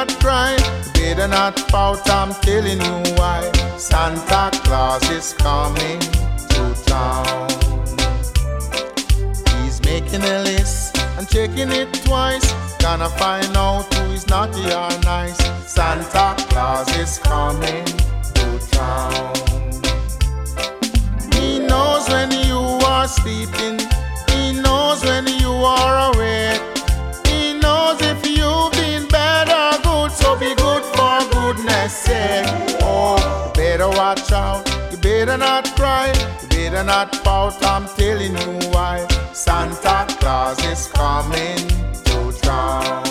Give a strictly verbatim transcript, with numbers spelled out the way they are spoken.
not cry, you better not pout, I'm telling you why. Santa Claus is coming to town. He's making a list and checking it twice, gonna find out who is naughty or nice. Santa Claus is coming to town. He knows when you are sleeping, he knows when you are awake, he knows if you've been bad or good, so be good for goodness sake. Oh, you better watch out, you better not cry, you better not pout, I'm telling you why. Santa Claus is coming to town.